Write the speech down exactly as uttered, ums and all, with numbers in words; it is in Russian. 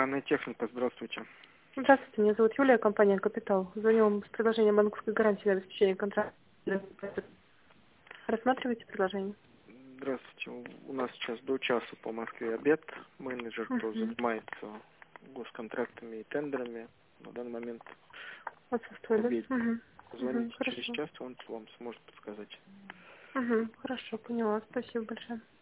Охранная техника, здравствуйте. Здравствуйте, меня зовут Юлия, компания «Капитал». Звоню вам с предложением банковской гарантии на обеспечение контракта. Рассматриваете предложение? Здравствуйте. У нас сейчас до часа по Москве обед. Менеджер, кто Угу. занимается госконтрактами и тендерами, на данный момент Отсутствует, обед. да? Угу. Угу. Звоните через Хорошо. час, он вам сможет подсказать. Угу. Хорошо, поняла. Спасибо большое.